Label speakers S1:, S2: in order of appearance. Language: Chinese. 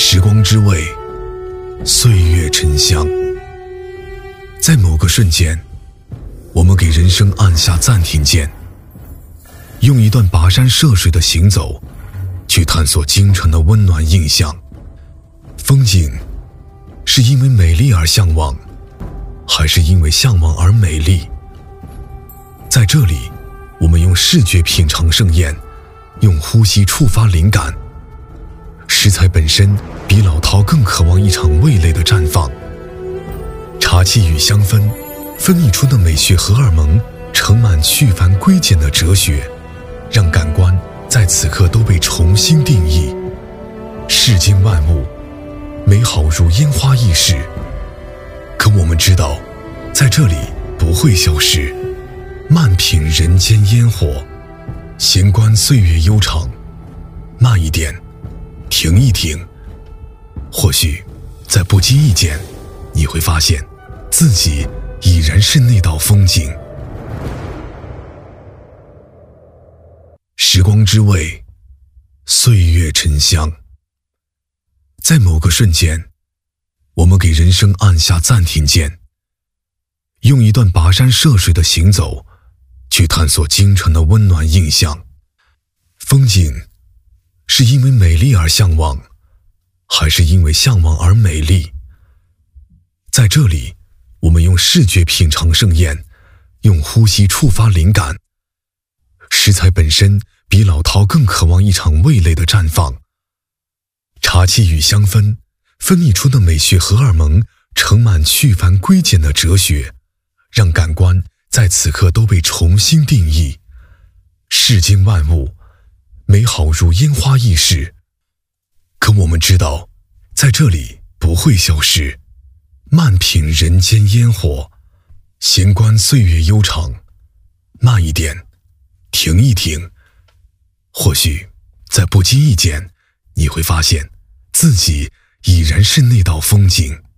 S1: 时光之味，岁月沉香。在某个瞬间，我们给人生按下暂停键，用一段跋山涉水的行走，去探索京城的温暖印象。风景是因为美丽而向往，还是因为向往而美丽？在这里，我们用视觉品尝盛宴，用呼吸触发灵感。食材本身比老饕更渴望一场味蕾的绽放。茶气与香氛分泌出的美学荷尔蒙，盛满去繁归简的哲学，让感官在此刻都被重新定义。世间万物美好如烟花易逝，可我们知道，在这里不会消失。慢品人间烟火，闲观岁月悠长。慢一点，停一停，或许在不经意间，你会发现自己已然是那道风景。时光之味，岁月沉香。在某个瞬间，我们给人生按下暂停键，用一段跋山涉水的行走，去探索京城的温暖印象。风景是因为美丽而向往，还是因为向往而美丽？在这里，我们用视觉品尝盛宴，用呼吸触发灵感。食材本身比老饕更渴望一场味蕾的绽放。茶气与香氛分泌出的美学荷尔蒙，盛满去繁归简的哲学，让感官在此刻都被重新定义。世间万物美好如烟花易逝，可我们知道，在这里不会消失。慢品人间烟火，闲观岁月悠长。慢一点，停一停，或许在不经意间，你会发现自己已然是那道风景。